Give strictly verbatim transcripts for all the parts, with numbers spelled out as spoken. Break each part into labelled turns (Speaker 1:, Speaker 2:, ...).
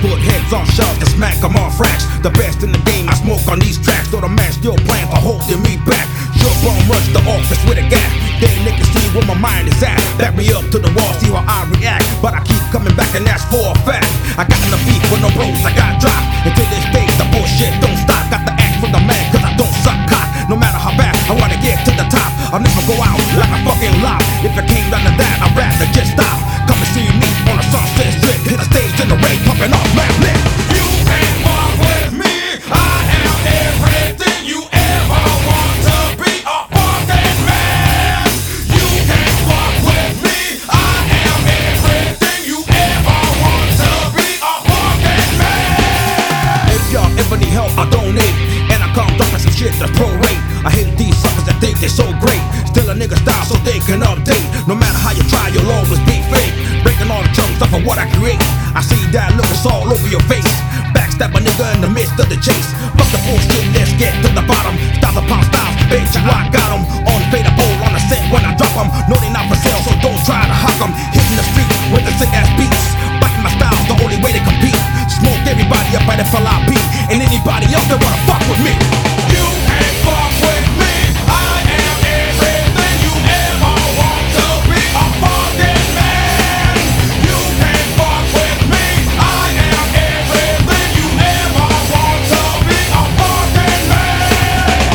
Speaker 1: put heads on shelves and smack them on fracks. The best in the game, I smoke on these tracks. Though the man still playing for holding me back. Your bum rush the office with a gap. Then niggas see where my mind is at. Back me up to the wall, see how I react. But I keep coming back and that's for a fact. I got in the beef with no bros, I got dropped. And to this day, the bullshit don't stop. Got the axe from the man, cause I don't suck cock. No matter how bad, I wanna get to the top. I'll never go out like a fucking lob. If it came down to that, I'd rather just stop. Come and see me on a Sunset Strip. Hit the stage in the rain, pumping off my lip.
Speaker 2: You can't fuck with me. I am everything you ever want to be. A fucking man. You can't fuck with me. I am everything you ever want to be. A fucking man.
Speaker 1: If y'all ever need help, I donate. And I come dropping some shit that's pro-rate. I hate these suckers that think they're so great. Still a nigga style so they can update. No matter how you try, you'll always be fake. Breaking all the chunks off of what I create. I see that look, it's all over your face. Backstab a nigga in the midst of the chase. Fuck the bullshit, let's get to the bottom. Styles upon styles, bitch, I got them. Unfadable on the set when I drop them. No, they not for sale, so don't try to hawk them. Hitting the street with the sick ass beats. Biting my style's the only way to compete. Smoke everybody up at F L I P. And anybody else that wanna fuck with me.
Speaker 2: You can't fuck with me. I am everything you ever want to be. A fucking man. You can't fuck with me. I am everything you ever want to be. A fucking man.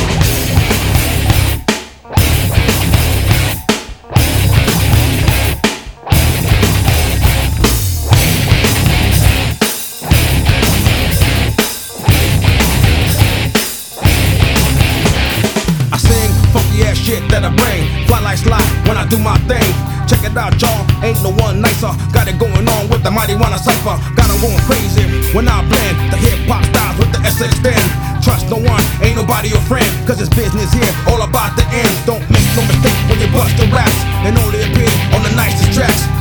Speaker 1: I sing funky ass shit that I bring. Fly like slide when I do my thing. Check it out, y'all, ain't no one nicer. Got it going on with the mighty wanna cipher. Got 'em going crazy when I blend the hip hop styles with the S X ten. Trust no one, ain't nobody your friend. Cause it's business here, all about the ends. Don't make no mistake when you bust the raps. And only appear on the nicest tracks.